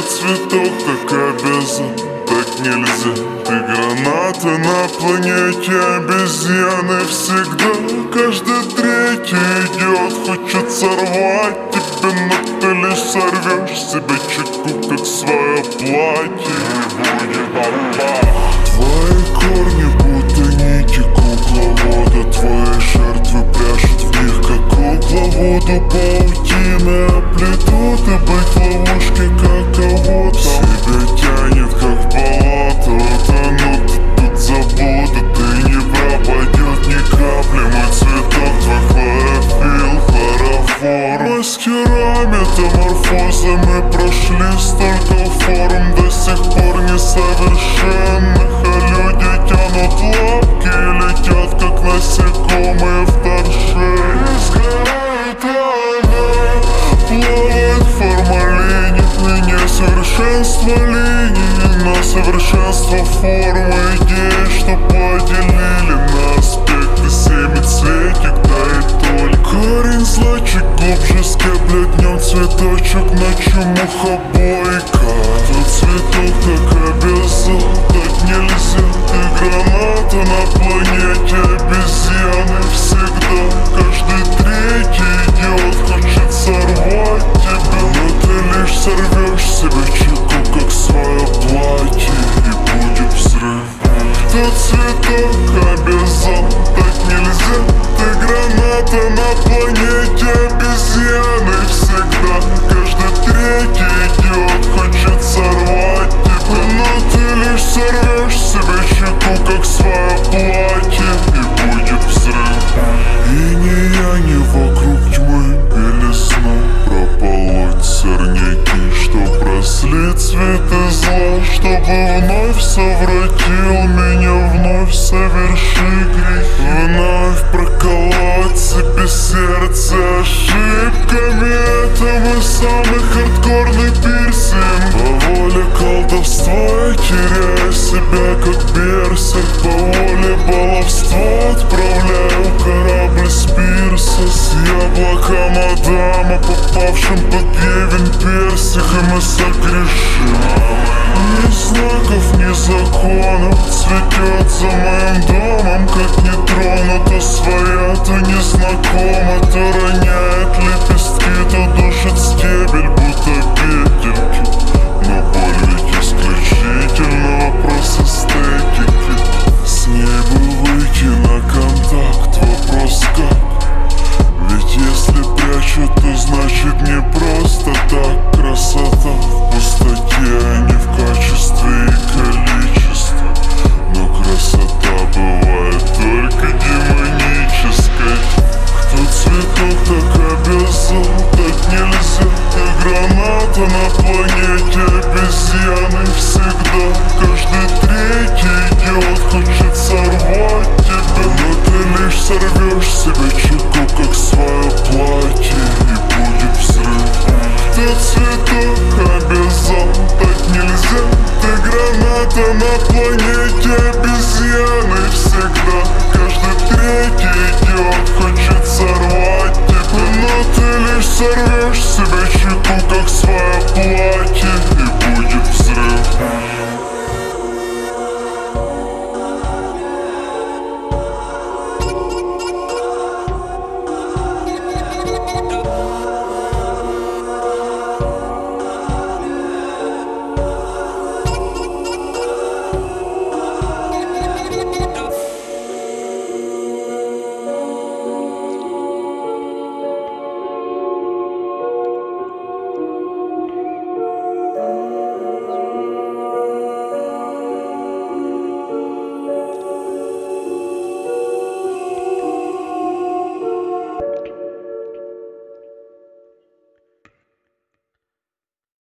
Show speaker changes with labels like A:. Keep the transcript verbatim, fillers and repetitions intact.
A: цветок, так обязан, так нельзя. Ты граната на планете обезьяны. Всегда каждый третий идет, хочет сорвать тебя, но ты лишь сорвешь себе чеку, как свое платье. Будет бомба. Твои корни будто нити кукловода. Твои жертвы пляшут в них, как кукловоду. Паутины оплетут, и быть в ловушке, как кого-то. Себя тянет, как в болото. Утонут, тут забуду. Ты не пропадет ни капли. Мой цветок, твой хлорофилл, хлороформ. Мастера метаморфозы, мы прошли столько форм. До сих пор несовершенных, а люди тянут лапки и летят, как насекомые в торше. Изгорает она, плавает в формалине. И несовершенство линии на совершенство формы. Идеи, что поделили на аспекты. Семицветик, да и только. Корень зла чуть глубже скеблет днем цветочек, ночью мухобойка. Тот цветок так обязан, так нельзя. Ты граната на планете обезьяны. Всегда каждый третий идиот хочет сорвать тебя, но ты лишь сорвешь себе чеку, как свое платье, и будет взрыв. Тот цветок обязан, так нельзя. Ты граната на планете обезьяны. Всегда каждый третий идиот хочет сорвать тебя, но ты лишь сорвешь себе чеку, как свое платье, и будет взрыв. И не я, не вокруг тьмы белизну прополоть сорняки, чтоб росли цветы зла, чтобы вновь совратил меня, вновь соверши грехи, вновь проколоть себе сердце ошибками. Это мой самый хардкорный пирсинг. По воле колдовства, теряя себя, как берсерк. По воле баловства отправляю корабль с пирса, с яблоком Адама, попавшим под Евин персик, и мы согрешим. Ни знаков, ни законов, цветет за моим домом, как не тронута своя, то незнакома, то роняет лепестки, то душит стебель, будто петельки. Но боль ведь исключительно вопрос эстетики. С ней бы выйти на контакт, вопрос как? Ведь если прячут, то значит не просто так. Красота в пустоте, а не в качестве и количестве. Но красота бывает только демонической. Кто цветок так обязан, так нельзя. Ты граната на планете обезьяны. Всегда каждый третий идиот хочет сорвать тебя, но ты лишь сорвешь себе чеку, как свое платье, и будет взрыв. Тот цветок обязан, так нельзя. Ты граната на планете обезьяны. Всегда каждый третий идиот хочет сорвать тебя, но ты лишь сорвешь себе чеку, как свое платье, и будет взрыв.